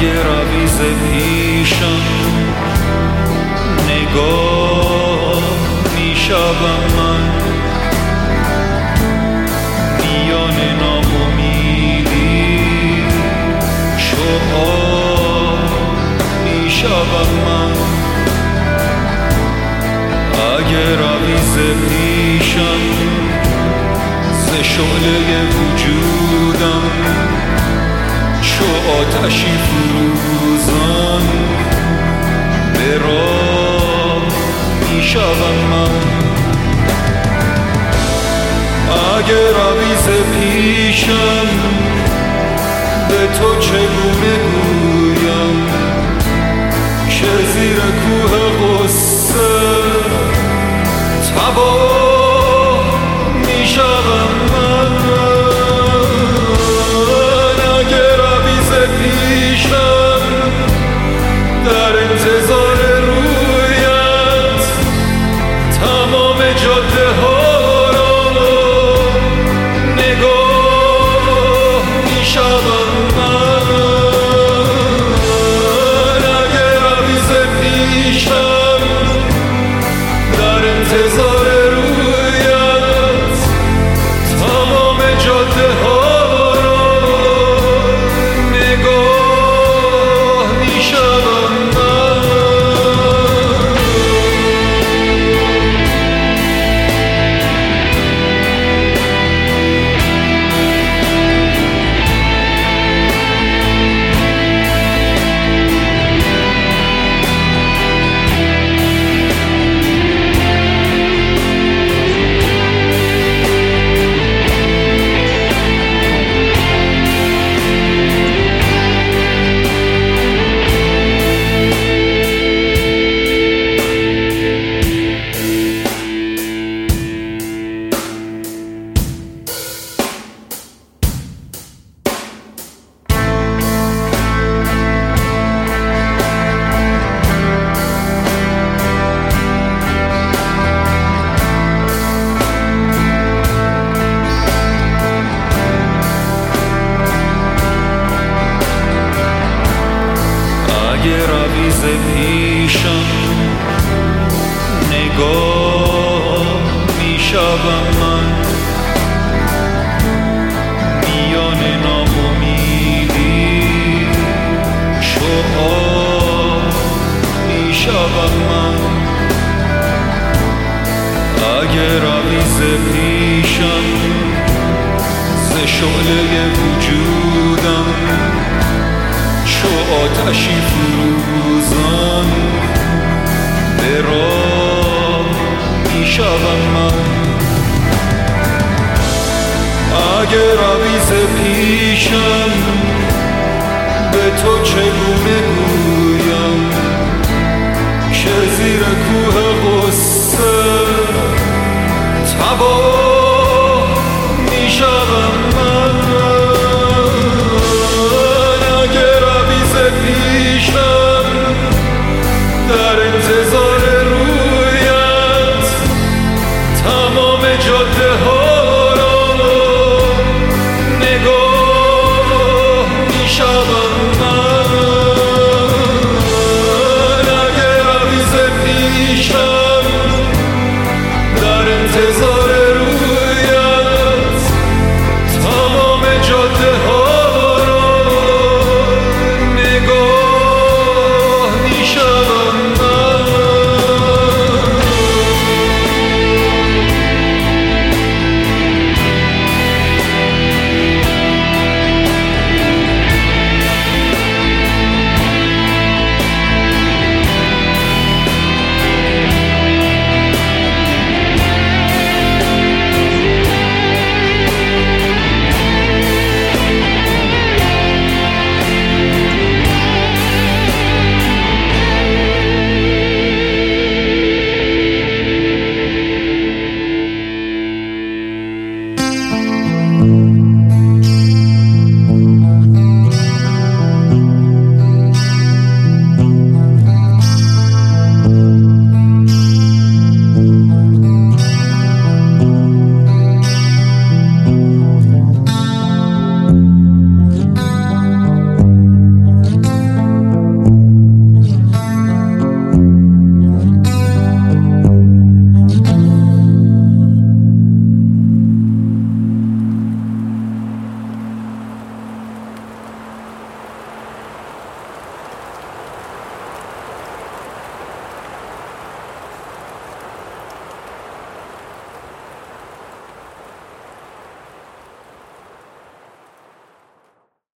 اگه روی ز پیشم نگاه میشوم من میان ناامیدی شعار میشوم من اگه روی ز پیشم ز شعله وجودم چو آتشی فروزان به راه میشوم من اگه روی ز پیشم به تو چگونه گویم که زیر کوه غصه تباه میشوم من اگه روی ز پیشم در انتظار رویت تمام جاده ها را نگاه میشوم من اگه روی ز پیشم در انتظار رویت تمام جاده ها را نگاه میشوم من اگه روی ز پیشم نگاه میشوم من میان ناامیدی شعار میشوم من اگه روی ز پیشم ز شعله وجودم چو آتشی فروزان به راه میشوم من اگه روی ز پیشم به تو چگونه گویم که زیر کوه غصه تباه